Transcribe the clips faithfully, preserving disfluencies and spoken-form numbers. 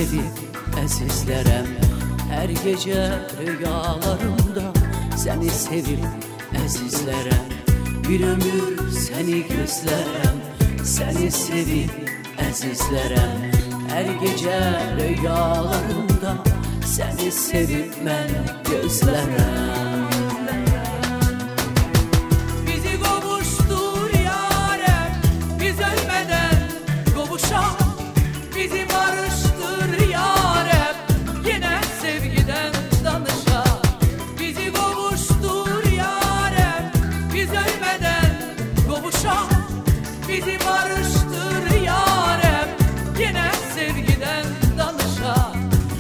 sevip əzizlərəm. Hər gecə rüyalarımda səni sevib əzizlərəm. Bir ömür səni gözlərəm, səni sevib əzizlərəm. Hər gecə rüyalarımda səni sevib mən gözlərəm. Bizi barıştır yarem, yine sevgiden danışa.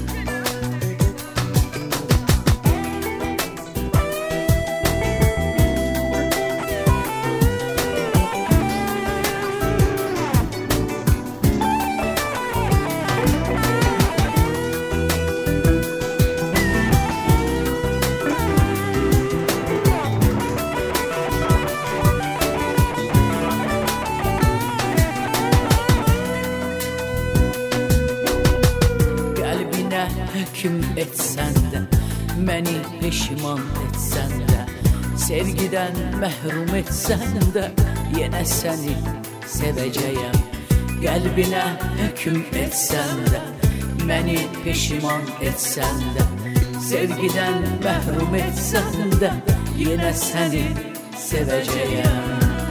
Hüküm etsən də, məni peşiman etsən də, sevgidən məhrum etsən də, yenə səni sevəcəyəm. Qəlbinə hüküm etsən də, məni peşiman etsən də, sevgidən məhrum etsən də, yenə səni sevəcəyəm.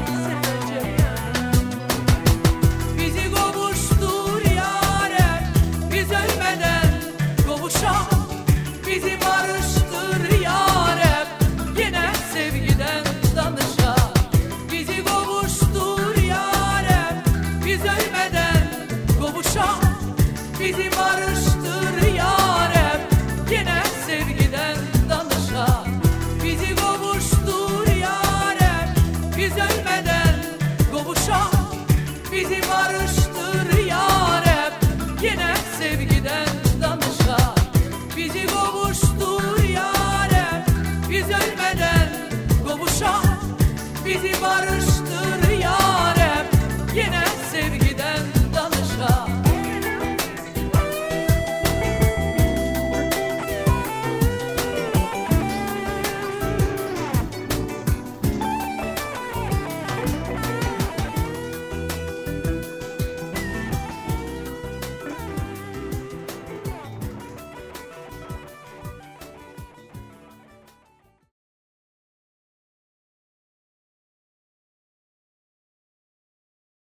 Bizi barıştır yarem, yine sevgiden danışa. Bizi kavuştur yarem, biz ölmeden kavuşa. Bizi barıştır yarem, yine sevgiden danışa. Bizi kavuştur yarem, biz ölmeden kavuşa. Bizi barıştır yarem, yine sevgiden danışa. Bizi kavuştur yarem, biz ölmeden kavuşa. Bizi barış